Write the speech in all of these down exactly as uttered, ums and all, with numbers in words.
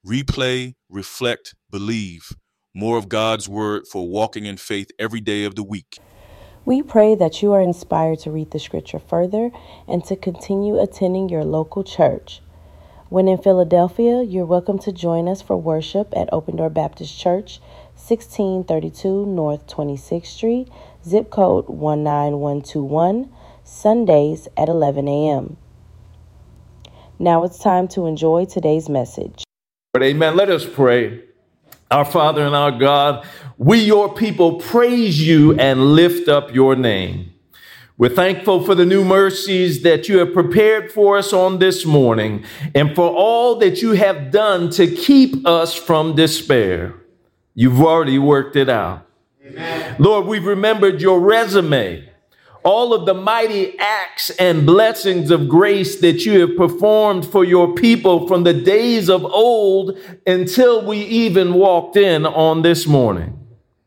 Replay, reflect, believe. More of God's word for walking in faith every day of the week. We pray that you are inspired to read the scripture further and to continue attending your local church. When in Philadelphia, you're welcome to join us for worship at Open Door Baptist Church, sixteen thirty-two North twenty-sixth Street, zip code one nine one two one, Sundays at eleven a.m. Now it's time to enjoy today's message. Amen. Let us pray. Our Father and our God, we, your people, praise you and lift up your name. We're thankful for the new mercies that you have prepared for us on this morning and for all that you have done to keep us from despair. You've already worked it out. Amen. Lord, we've remembered your resume, all of the mighty acts and blessings of grace that you have performed for your people from the days of old until we even walked in on this morning.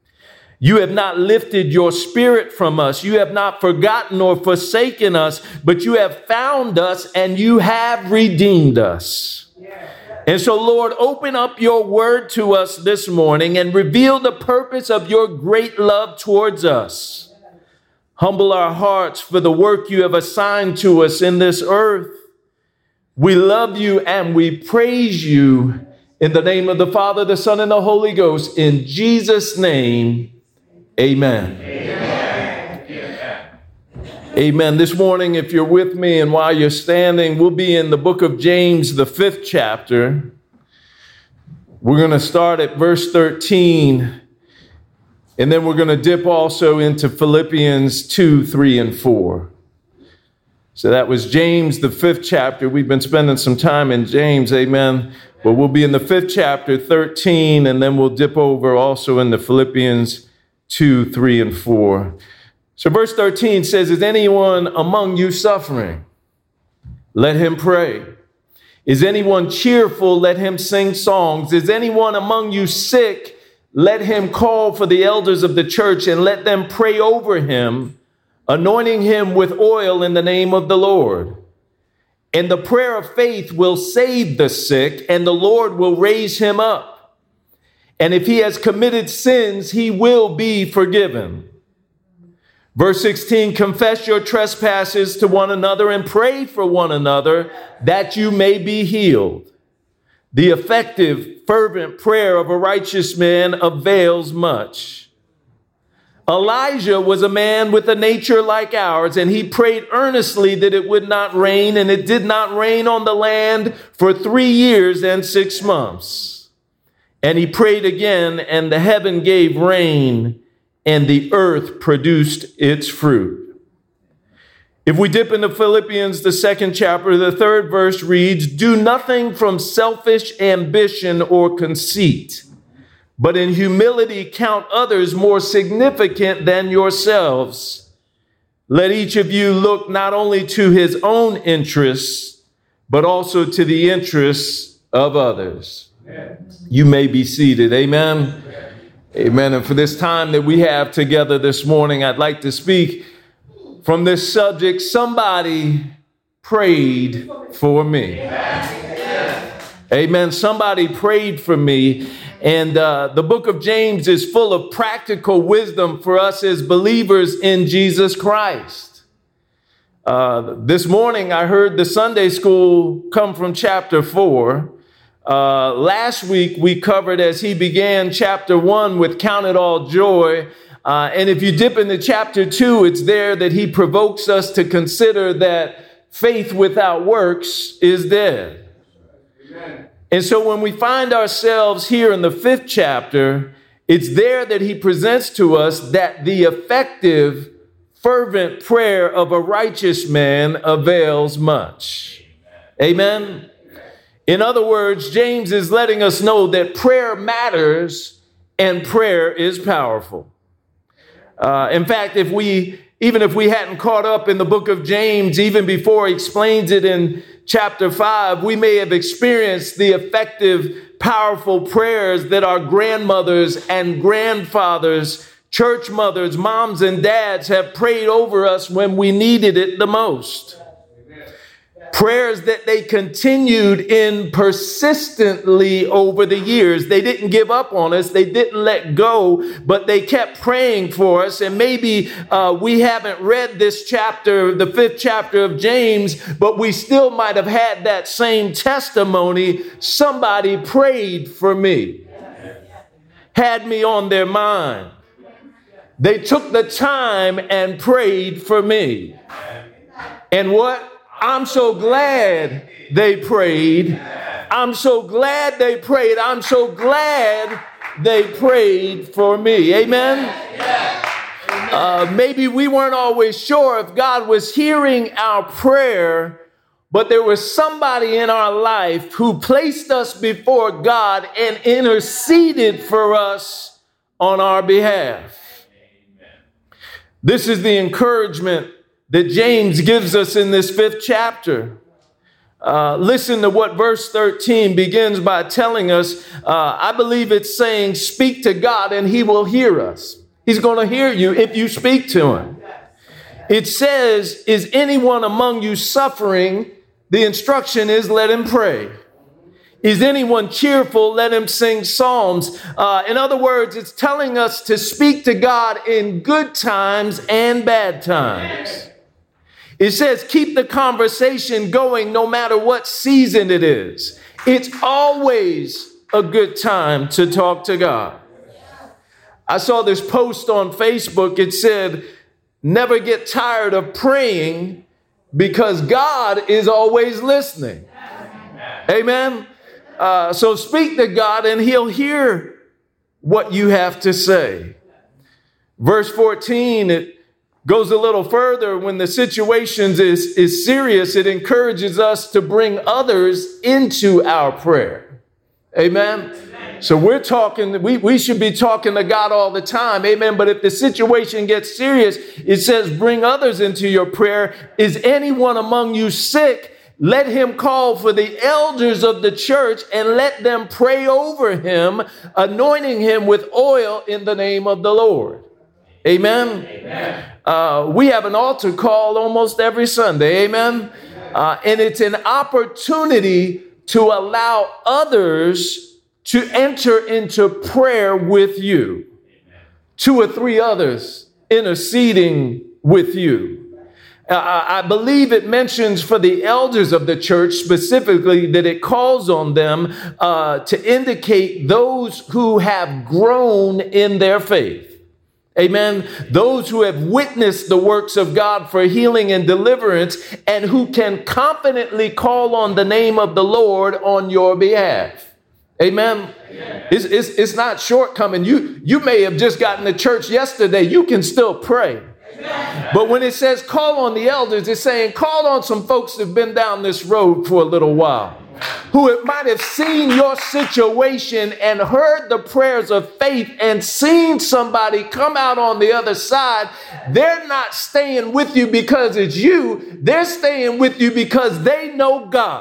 You have not lifted your spirit from us. You have not forgotten or forsaken us, but you have found us and you have redeemed us. And so, Lord, open up your word to us this morning and reveal the purpose of your great love towards us. Humble our hearts for the work you have assigned to us in this earth. We love you and we praise you in the name of the Father, the Son, and the Holy Ghost. In Jesus' name, amen. Amen. Amen. Amen. This morning, if you're with me and while you're standing, we'll be in the book of James, the fifth chapter. We're going to start at verse thirteen. And then we're going to dip also into Philippians two, three, and four. So that was James, the fifth chapter. We've been spending some time in James, amen. But we'll be in the fifth chapter, thirteen, and then we'll dip over also into Philippians two, three, and four. So verse thirteen says, is anyone among you suffering? Let him pray. Is anyone cheerful? Let him sing songs. Is anyone among you sick? Let him call for the elders of the church and let them pray over him, anointing him with oil in the name of the Lord. And the prayer of faith will save the sick, and the Lord will raise him up. And if he has committed sins, he will be forgiven. Verse sixteen, confess your trespasses to one another and pray for one another that you may be healed. The effective, fervent prayer of a righteous man avails much. Elijah was a man with a nature like ours, and he prayed earnestly that it would not rain, and it did not rain on the land for three years and six months. And he prayed again, and the heaven gave rain, and the earth produced its fruit. If we dip into Philippians, the second chapter, the third verse reads, do nothing from selfish ambition or conceit, but in humility count others more significant than yourselves. Let each of you look not only to his own interests, but also to the interests of others. Amen. You may be seated. Amen. Amen. Amen. And for this time that we have together this morning, I'd like to speak from this subject. Somebody prayed for me. Amen. Amen. Somebody prayed for me. And uh, the book of James is full of practical wisdom for us as believers in Jesus Christ. Uh, this morning, I heard the Sunday school come from chapter four. Uh, last week, we covered as he began chapter one with count it all joy. Uh, and if you dip into chapter two, it's there that he provokes us to consider that faith without works is dead. Amen. And so when we find ourselves here in the fifth chapter, it's there that he presents to us that the effective, fervent prayer of a righteous man avails much. Amen. Amen. In other words, James is letting us know that prayer matters and prayer is powerful. Uh, in fact, if we, even if we hadn't caught up in the book of James, even before he explains it in chapter five, we may have experienced the effective, powerful prayers that our grandmothers and grandfathers, church mothers, moms and dads have prayed over us when we needed it the most. Prayers that they continued in persistently over the years. They didn't give up on us. They didn't let go, but they kept praying for us. And maybe uh, we haven't read this chapter, the fifth chapter of James, but we still might have had that same testimony. Somebody prayed for me, had me on their mind. They took the time and prayed for me. And what? I'm so glad they prayed. I'm so glad they prayed. I'm so glad they prayed for me. Amen? Uh, maybe we weren't always sure if God was hearing our prayer, but there was somebody in our life who placed us before God and interceded for us on our behalf. This is the encouragement that James gives us in this fifth chapter. Uh, listen to what verse thirteen begins by telling us. Uh, I believe it's saying, speak to God and he will hear us. He's going to hear you if you speak to him. It says, is anyone among you suffering? The instruction is, let him pray. Is anyone cheerful? Let him sing psalms. Uh, in other words, it's telling us to speak to God in good times and bad times. It says, keep the conversation going no matter what season it is. It's always a good time to talk to God. I saw this post on Facebook. It said, never get tired of praying because God is always listening. Amen. Uh, so speak to God and he'll hear what you have to say. Verse fourteen, it goes a little further. When the situation is, is serious, it encourages us to bring others into our prayer. Amen. Amen. So we're talking, we, we should be talking to God all the time. Amen. But if the situation gets serious, it says, bring others into your prayer. Is anyone among you sick? Let him call for the elders of the church and let them pray over him, anointing him with oil in the name of the Lord. Amen. Amen. Uh, we have an altar call almost every Sunday. Amen. Uh, and it's an opportunity to allow others to enter into prayer with you. Two or three others interceding with you. Uh, I believe it mentions for the elders of the church specifically that it calls on them uh, to indicate those who have grown in their faith. Amen. Those who have witnessed the works of God for healing and deliverance and who can confidently call on the name of the Lord on your behalf. Amen. Amen. It's, it's, it's not shortcoming. You, you may have just gotten to church yesterday. You can still pray. Amen. But when it says call on the elders, it's saying call on some folks that have been down this road for a little while, who might have seen your situation and heard the prayers of faith and seen somebody come out on the other side. They're not staying with you because it's you. They're staying with you because they know God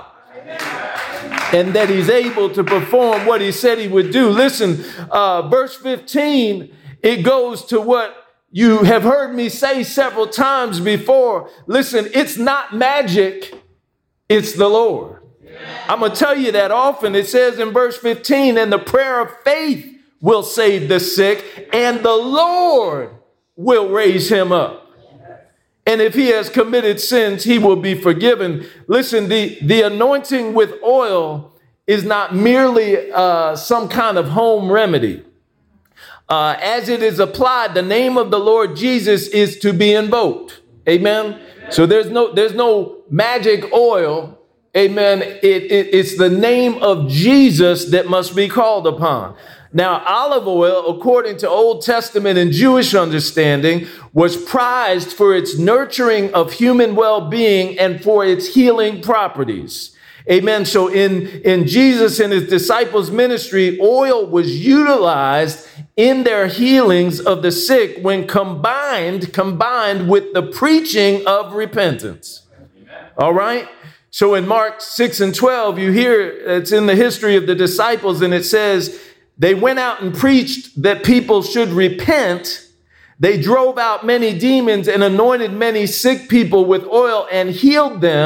and that he's able to perform what he said he would do. Listen, uh, verse fifteen, it goes to what you have heard me say several times before. Listen, it's not magic. It's the Lord. I'm going to tell you that often. It says in verse fifteen, and the prayer of faith will save the sick, and the Lord will raise him up. And if he has committed sins, he will be forgiven. Listen, the, the anointing with oil is not merely uh, some kind of home remedy. Uh, as it is applied, the name of the Lord Jesus is to be invoked. Amen. So there's no, there's no magic oil. Amen. It, it, it's the name of Jesus that must be called upon. Now, olive oil, according to Old Testament and Jewish understanding, was prized for its nurturing of human well-being and for its healing properties. Amen. So in, in Jesus and his disciples' ministry, oil was utilized in their healings of the sick when combined, combined with the preaching of repentance. All right. So in Mark six and twelve, you hear it's in the history of the disciples, and it says they went out and preached that people should repent. They drove out many demons and anointed many sick people with oil and healed them.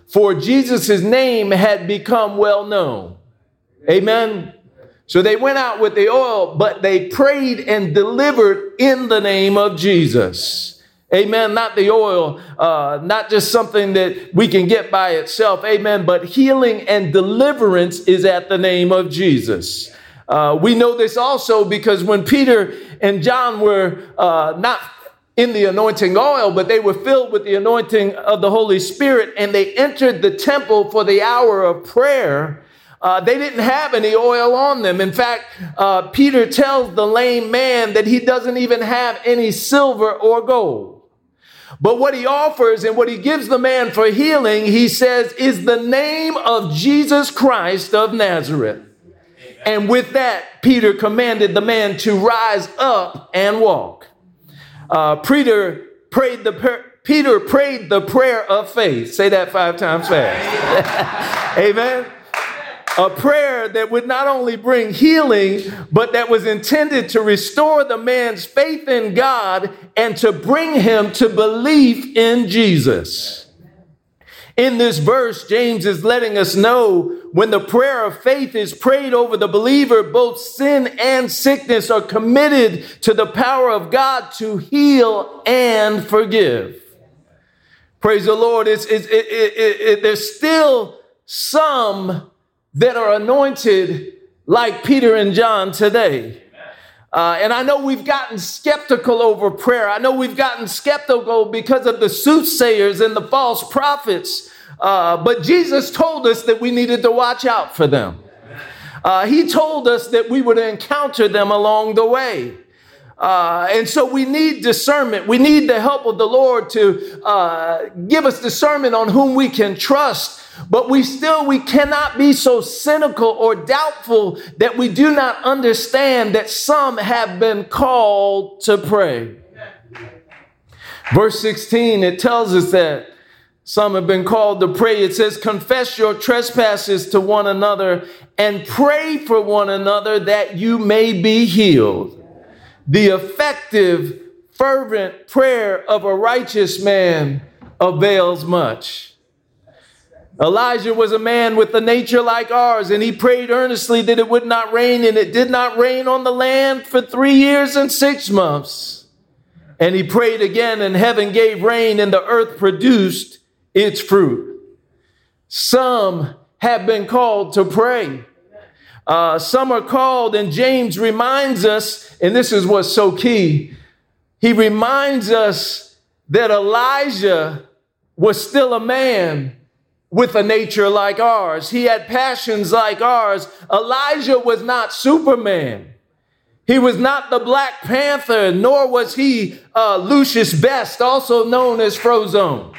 for Jesus' name had become well known. Amen. So they went out with the oil, but they prayed and delivered in the name of Jesus. Amen. Not the oil, uh, not just something that we can get by itself. Amen. But healing and deliverance is at the name of Jesus. Uh, we know this also because when Peter and John were uh, not in the anointing oil, but they were filled with the anointing of the Holy Spirit, and they entered the temple for the hour of prayer, uh, they didn't have any oil on them. In fact, uh, Peter tells the lame man that he doesn't even have any silver or gold. But what he offers and what he gives the man for healing, he says, is the name of Jesus Christ of Nazareth. And with that, Peter commanded the man to rise up and walk. Uh, Peter prayed the Peter prayed the prayer of faith. Say that five times fast. Amen. A prayer that would not only bring healing, but that was intended to restore the man's faith in God and to bring him to belief in Jesus. In this verse, James is letting us know when the prayer of faith is prayed over the believer, both sin and sickness are committed to the power of God to heal and forgive. Praise the Lord. It's, it's, it, it, it, it, there's still some that are anointed like Peter and John today. Uh, and I know we've gotten skeptical over prayer. I know we've gotten skeptical because of the soothsayers and the false prophets. Uh, but Jesus told us that we needed to watch out for them. Uh, he told us that we would encounter them along the way. Uh, and so we need discernment. We need the help of the Lord to uh, give us discernment on whom we can trust. But we still, we cannot be so cynical or doubtful that we do not understand that some have been called to pray. Verse sixteen, it tells us that some have been called to pray. It says, confess your trespasses to one another and pray for one another that you may be healed. The effective, fervent prayer of a righteous man avails much. Elijah was a man with a nature like ours, and he prayed earnestly that it would not rain, and it did not rain on the land for three years and six months. And he prayed again, and heaven gave rain, and the earth produced its fruit. Some have been called to pray. Uh, some are called, and James reminds us, and this is what's so key, he reminds us that Elijah was still a man with a nature like ours. He had passions like ours. Elijah was not Superman. He was not the Black Panther, nor was he uh, Lucius Best, also known as Frozone.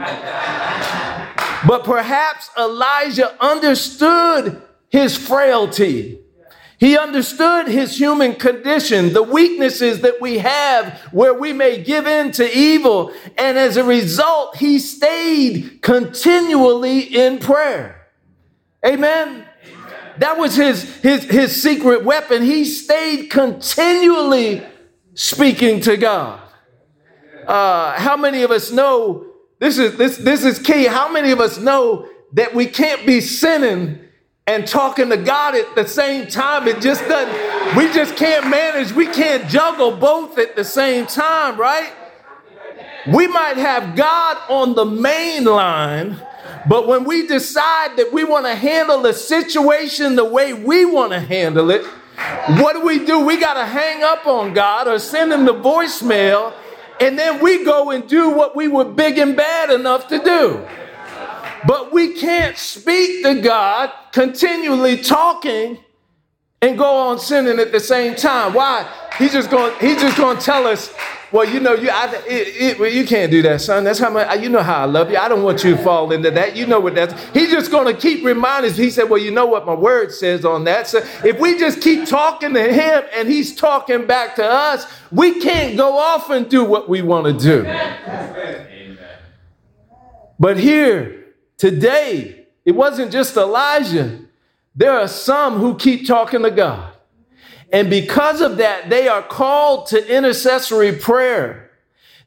But perhaps Elijah understood his frailty. He understood his human condition, the weaknesses that we have where we may give in to evil. And as a result, he stayed continually in prayer. Amen. Amen. That was his, his, his secret weapon. He stayed continually speaking to God. Uh, how many of us know, this is, this, this is key. How many of us know that we can't be sinning and talking to God at the same time? It just doesn't, we just can't manage. We can't juggle both at the same time, right? We might have God on the main line, but when we decide that we want to handle the situation the way we want to handle it, what do we do? We got to hang up on God or send him the voicemail, and then we go and do what we were big and bad enough to do. But we can't speak to God continually talking and go on sinning at the same time. Why? He's just going. He's just going to tell us, well, you know, you I, it, it, you can't do that, son. That's how much, you know how I love you. I don't want you to fall into that. You know what that's. He's just going to keep reminding us. He said, well, you know what my word says on that. So if we just keep talking to him and he's talking back to us, we can't go off and do what we want to do. Amen. But here, today, it wasn't just Elijah. There are some who keep talking to God. And because of that, they are called to intercessory prayer.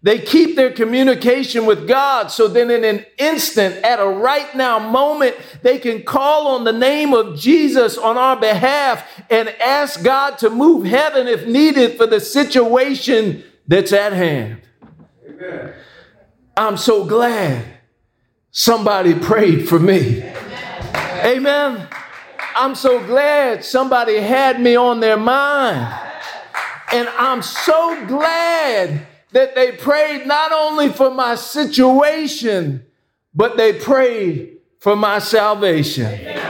They keep their communication with God, so then in an instant, at a right now moment, they can call on the name of Jesus on our behalf and ask God to move heaven if needed for the situation that's at hand. Amen. I'm so glad somebody prayed for me. Amen. Amen. I'm so glad somebody had me on their mind. And I'm so glad that they prayed not only for my situation, but they prayed for my salvation.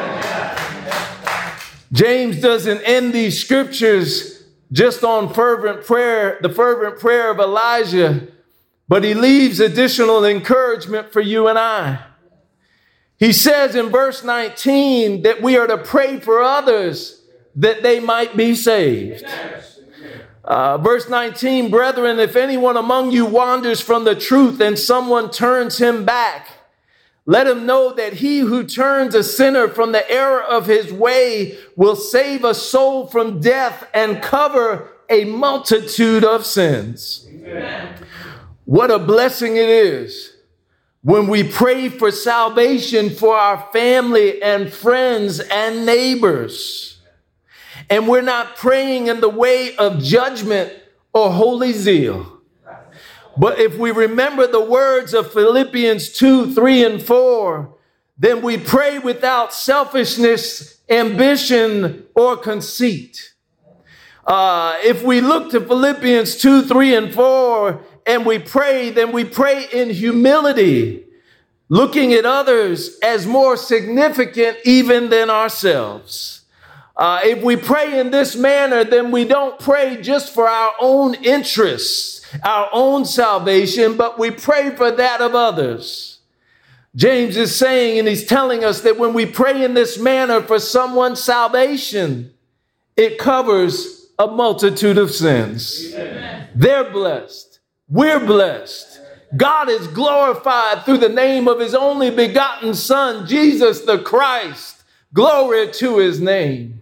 James doesn't end these scriptures just on fervent prayer, the fervent prayer of Elijah, but he leaves additional encouragement for you and I. He says in verse nineteen that we are to pray for others that they might be saved. Uh, verse nineteen, brethren, if anyone among you wanders from the truth and someone turns him back, let him know that he who turns a sinner from the error of his way will save a soul from death and cover a multitude of sins. Amen. What a blessing it is when we pray for salvation for our family and friends and neighbors. And we're not praying in the way of judgment or holy zeal. But if we remember the words of Philippians two, three, and four, then we pray without selfishness, ambition, or conceit. Uh, if we look to Philippians two, three, and four, and we pray, then we pray in humility, looking at others as more significant even than ourselves. Uh, if we pray in this manner, then we don't pray just for our own interests, our own salvation, but we pray for that of others. James is saying, and he's telling us that when we pray in this manner for someone's salvation, it covers a multitude of sins. Amen. They're blessed. We're blessed. God is glorified through the name of his only begotten Son, Jesus the Christ. Glory to his name.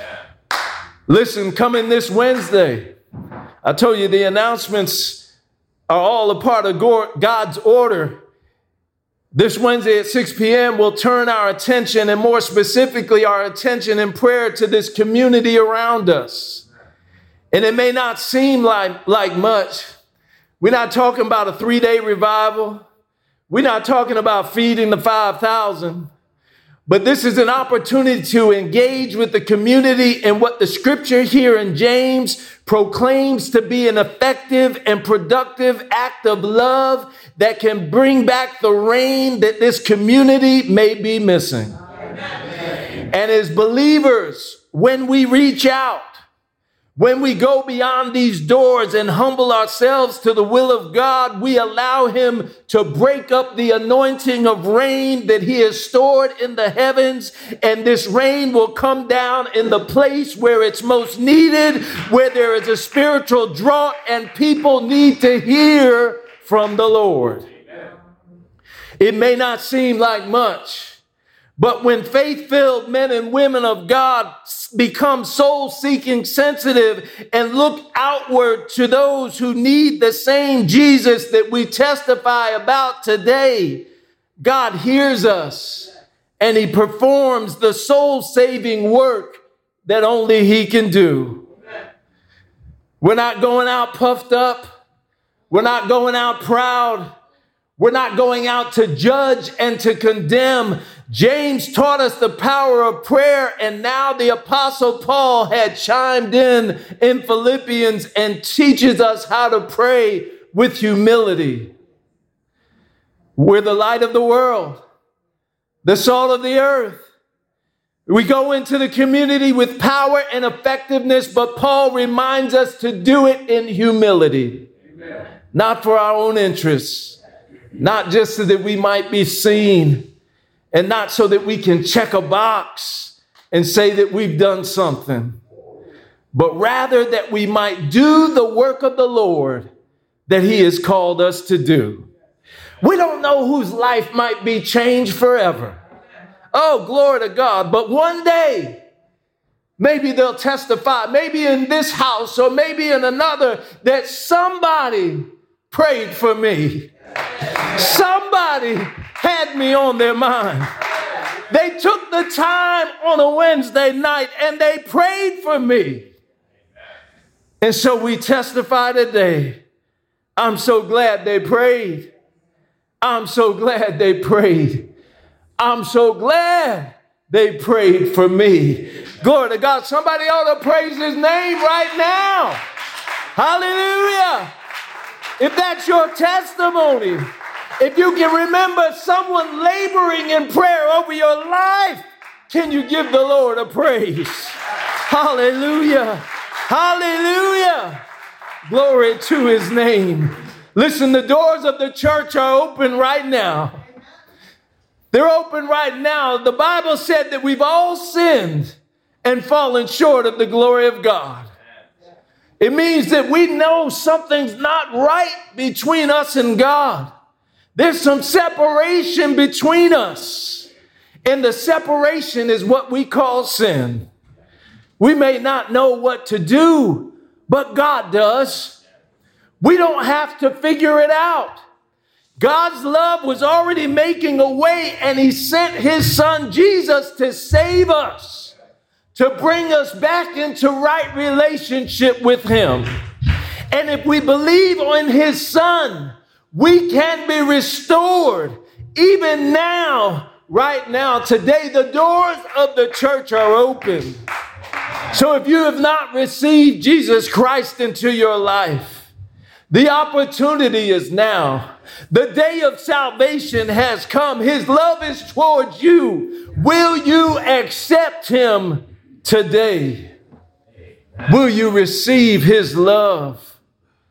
Listen, coming this Wednesday, I told you the announcements are all a part of God's order. This Wednesday at six p.m., we'll turn our attention, and more specifically, our attention in prayer to this community around us. And it may not seem like, like much. We're not talking about a three-day revival. We're not talking about feeding the five thousand. But this is an opportunity to engage with the community in what the scripture here in James proclaims to be an effective and productive act of love that can bring back the rain that this community may be missing. Amen. And as believers, when we reach out, when we go beyond these doors and humble ourselves to the will of God, we allow him to break up the anointing of rain that he has stored in the heavens. And this rain will come down in the place where it's most needed, where there is a spiritual drought and people need to hear from the Lord. It may not seem like much, but when faith-filled men and women of God become soul-seeking sensitive and look outward to those who need the same Jesus that we testify about today, God hears us and he performs the soul-saving work that only he can do. We're not going out puffed up. We're not going out proud. We're not going out to judge and to condemn. James taught us the power of prayer, and now the Apostle Paul had chimed in in Philippians and teaches us how to pray with humility. We're the light of the world, the salt of the earth. We go into the community with power and effectiveness, but Paul reminds us to do it in humility. Amen. Not for our own interests, not just so that we might be seen, and not so that we can check a box and say that we've done something, but rather that we might do the work of the Lord that he has called us to do. We don't know whose life might be changed forever. Oh, glory to God. But one day, maybe they'll testify, maybe in this house or maybe in another, that somebody prayed for me. Somebody had me on their mind. They took the time on a Wednesday night and they prayed for me. And so we testify today. I'm so glad they prayed. I'm so glad they prayed. I'm so glad they prayed for me. Glory to God. Somebody ought to praise his name right now. Hallelujah. If that's your testimony, if you can remember someone laboring in prayer over your life, can you give the Lord a praise? Hallelujah. Hallelujah. Glory to his name. Listen, the doors of the church are open right now. They're open right now. The Bible said that we've all sinned and fallen short of the glory of God. It means that we know something's not right between us and God. There's some separation between us. And the separation is what we call sin. We may not know what to do, but God does. We don't have to figure it out. God's love was already making a way, and he sent his son Jesus to save us, to bring us back into right relationship with him. And if we believe in his son, we can be restored even now, right now. Today, the doors of the church are open. So if you have not received Jesus Christ into your life, the opportunity is now. The day of salvation has come. His love is towards you. Will you accept him today? Will you receive his love?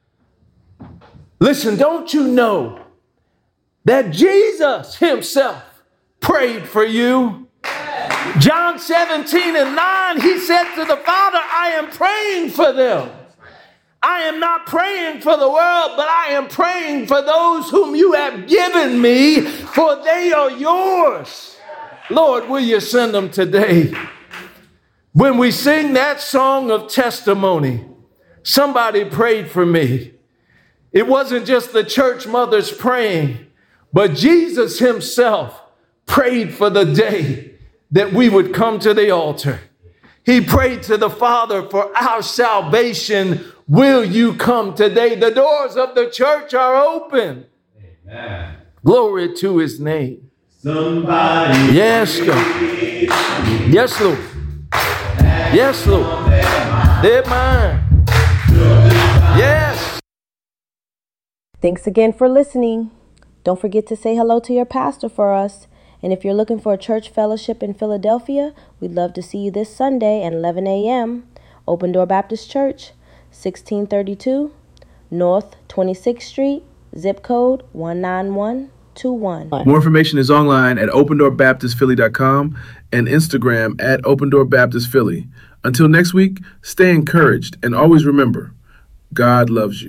Listen, don't you know that Jesus himself prayed for you? John seventeen and nine, he said to the Father, I am praying for them. I am not praying for the world, but I am praying for those whom you have given me, for they are yours. Lord, will you send them today? When we sing that song of testimony, somebody prayed for me. It wasn't just the church mothers praying, but Jesus himself prayed for the day that we would come to the altar. He prayed to the Father for our salvation. Will you come today? The doors of the church are open. Amen. Glory to his name. Somebody yes, God. Yes, Lord. Yes, Lord. They're mine. Yes. Thanks again for listening. Don't forget to say hello to your pastor for us. And if you're looking for a church fellowship in Philadelphia, we'd love to see you this Sunday at eleven a.m. Open Door Baptist Church, sixteen thirty-two North twenty-sixth Street, zip code one nine one two one. More information is online at open door baptist philly dot com and Instagram at open door baptist philly. Until next week, stay encouraged and always remember, God loves you.